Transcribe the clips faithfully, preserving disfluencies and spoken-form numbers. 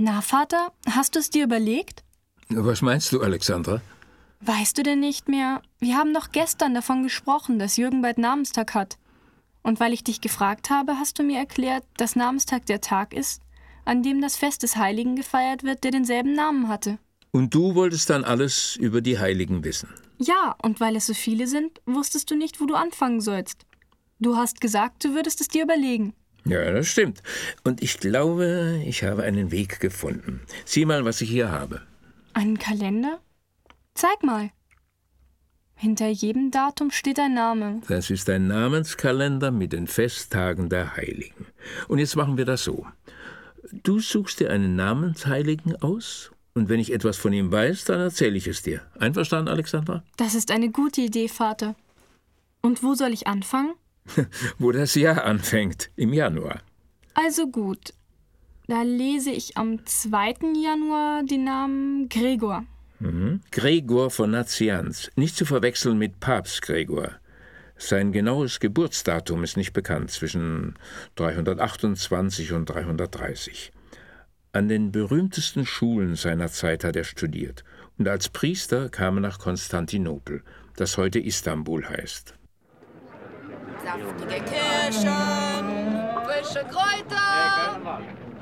Na, Vater, hast du es dir überlegt? Was meinst du, Alexandra? Weißt du denn nicht mehr? Wir haben doch gestern davon gesprochen, dass Jürgen bald Namenstag hat. Und weil ich dich gefragt habe, hast du mir erklärt, dass Namenstag der Tag ist, an dem das Fest des Heiligen gefeiert wird, der denselben Namen hatte. Und du wolltest dann alles über die Heiligen wissen? Ja, und weil es so viele sind, wusstest du nicht, wo du anfangen sollst. Du hast gesagt, du würdest es dir überlegen. Ja, das stimmt. Und ich glaube, ich habe einen Weg gefunden. Sieh mal, was ich hier habe. Einen Kalender? Zeig mal. Hinter jedem Datum steht ein Name. Das ist ein Namenskalender mit den Festtagen der Heiligen. Und jetzt machen wir das so. Du suchst dir einen Namensheiligen aus und wenn ich etwas von ihm weiß, dann erzähle ich es dir. Einverstanden, Alexandra? Das ist eine gute Idee, Vater. Und wo soll ich anfangen? Wo das Jahr anfängt, im Januar. Also gut. Da lese ich am zweiten Januar den Namen Gregor. Mhm. Gregor von Nazianz. Nicht zu verwechseln mit Papst Gregor. Sein genaues Geburtsdatum ist nicht bekannt, zwischen dreihundertachtundzwanzig und dreihundertdreißig. An den berühmtesten Schulen seiner Zeit hat er studiert und als Priester kam er nach Konstantinopel, das heute Istanbul heißt. Saftige Kirschen, frische Kräuter,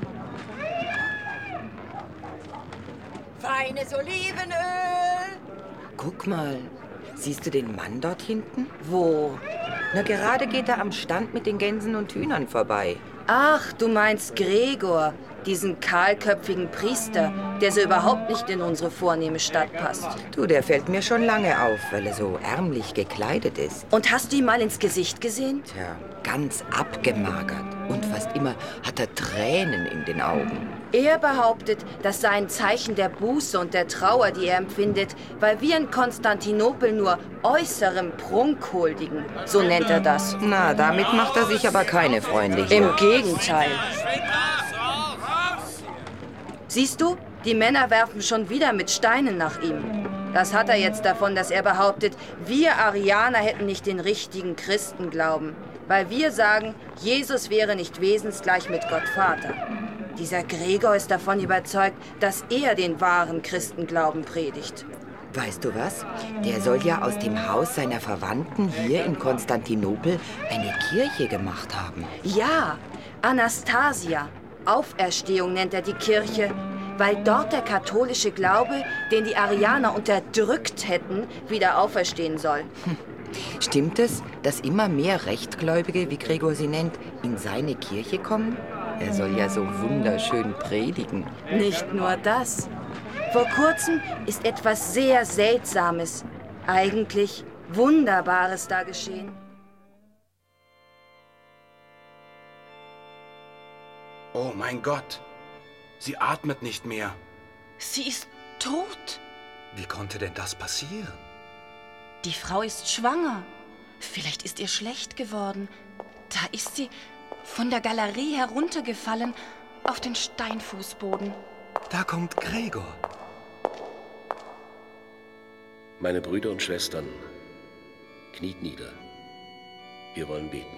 feines Olivenöl. Guck mal, siehst du den Mann dort hinten? Wo? Na, gerade geht er am Stand mit den Gänsen und Hühnern vorbei. Ach, du meinst Gregor, diesen kahlköpfigen Priester, der so überhaupt nicht in unsere vornehme Stadt passt. Du, der fällt mir schon lange auf, weil er so ärmlich gekleidet ist. Und hast du ihm mal ins Gesicht gesehen? Tja, ganz abgemagert. Und fast immer hat er Tränen in den Augen. Er behauptet, das sei ein Zeichen der Buße und der Trauer, die er empfindet, weil wir in Konstantinopel nur äußerem Prunk huldigen. So nennt er das. Na, damit macht er sich aber keine Freunde hier. Im Gegenteil. Siehst du, die Männer werfen schon wieder mit Steinen nach ihm. Das hat er jetzt davon, dass er behauptet, wir Arianer hätten nicht den richtigen Christenglauben, weil wir sagen, Jesus wäre nicht wesensgleich mit Gott Vater. Dieser Gregor ist davon überzeugt, dass er den wahren Christenglauben predigt. Weißt du was? Der soll ja aus dem Haus seiner Verwandten hier in Konstantinopel eine Kirche gemacht haben. Ja, Anastasia. Auferstehung nennt er die Kirche, weil dort der katholische Glaube, den die Arianer unterdrückt hätten, wieder auferstehen soll. Hm. Stimmt es, dass immer mehr Rechtgläubige, wie Gregor sie nennt, in seine Kirche kommen? Er soll ja so wunderschön predigen. Nicht nur das. Vor kurzem ist etwas sehr Seltsames, eigentlich Wunderbares da geschehen. Oh mein Gott, sie atmet nicht mehr. Sie ist tot. Wie konnte denn das passieren? Die Frau ist schwanger. Vielleicht ist ihr schlecht geworden. Da ist sie von der Galerie heruntergefallen auf den Steinfußboden. Da kommt Gregor. Meine Brüder und Schwestern, kniet nieder. Wir wollen beten.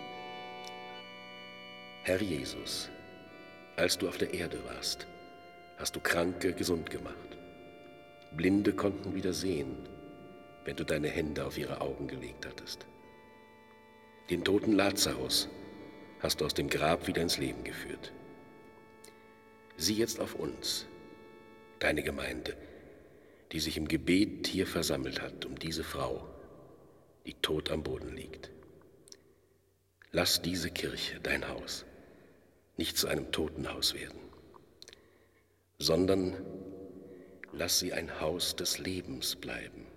Herr Jesus, als du auf der Erde warst, hast du Kranke gesund gemacht. Blinde konnten wieder sehen, wenn du deine Hände auf ihre Augen gelegt hattest. Den toten Lazarus hast du aus dem Grab wieder ins Leben geführt. Sieh jetzt auf uns, deine Gemeinde, die sich im Gebet hier versammelt hat, um diese Frau, die tot am Boden liegt. Lass diese Kirche, dein Haus, nicht zu einem Totenhaus werden, sondern lass sie ein Haus des Lebens bleiben.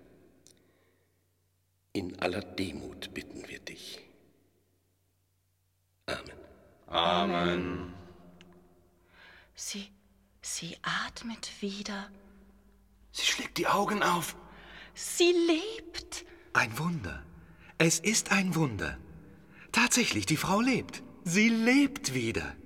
In aller Demut bitten wir dich. Amen. Amen. Sie, sie atmet wieder. Sie schlägt die Augen auf. Sie lebt. Ein Wunder. Es ist ein Wunder. Tatsächlich, die Frau lebt. Sie lebt wieder.